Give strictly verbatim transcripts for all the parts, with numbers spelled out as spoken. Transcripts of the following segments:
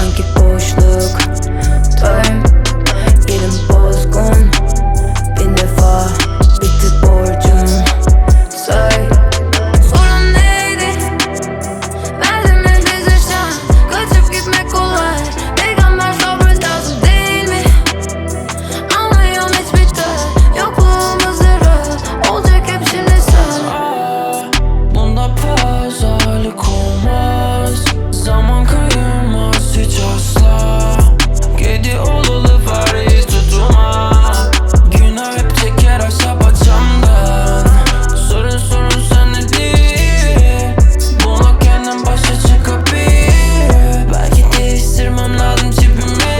sanki boşluk. Time yerim bozgun. Bin defa bitti borcum. Say sorun neydi? Verdim nefes aşağı. Kaçıp gitmek kolay. Peygamber sabrı lazım değil mi? Anlıyorum hiç bitti. Yokluğumuz zırhı. Olacak hep şimdi sen. Aa, bunda pazarlık olmaz. Zaman kayırmaz hiç asla. Kedi olalı fareyi tutma. Günah hep çeker aşağı paçamdan. Sorun sorun sende değil. Buna kendim başa çıkabilir. Belki değiştirmem lazım tipimi.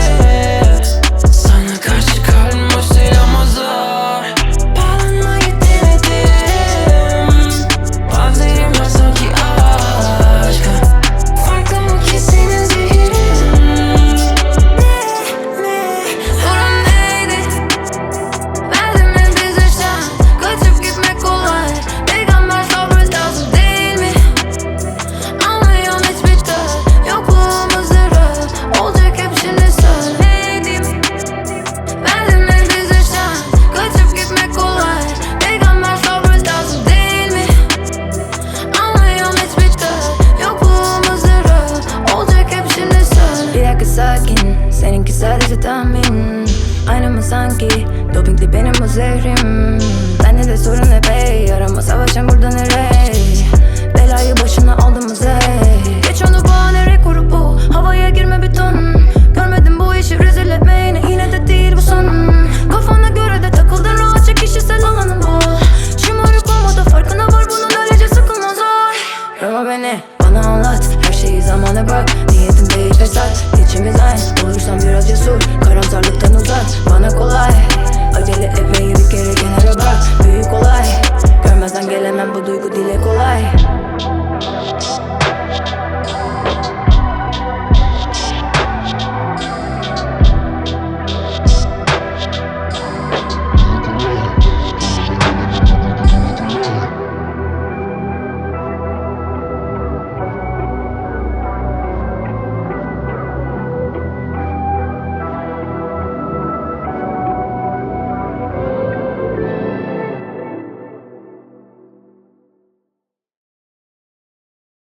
Sana karşı kalbim boş değil ama zor. Bağlanmayı denedim. Bazen var sanki aşka. Farklı mı ki senin zehirin? Sorun neydi? Verdim nefes aşağı. Kaçıp gitmek kolay. Peygamber sabrı lazım değil mi? Anlıyorum hiç bitti. Yokluğumuz zırhı. Olacak hep şimdi sen. Neydim? Verdim nefes aşağı. Kaçıp gitmek kolay. Peygamber sabrı lazım değil mi? Anlıyorum hiç bitti. Yokluğumuz zırhı. Olacak hep şimdi sen. Bir dakika sakin. Seninki sadece tahmin. Aynı mı sanki? Dopingli benim bu zehrim. Bende de sorun ne bey? Arama savaşan burada nereye? Belayı başına aldım mı zey? Geç onu bahane rekoru bu. Havaya girme bir ton. Görmedim bu işi rezil etme yine. Yine de değil bu son. Kafana göre de takıldın rahatça, kişisel alanın bu. Şımarık olma da farkına var, bunun öylece sıkılmaz var. Yorma beni, bana anlat. Her şeyi zamana bırak. Niyetim değil fesat. İçimiz aynı, olursan biraz cesur. Karamsarlıktan uzak, bana kolay.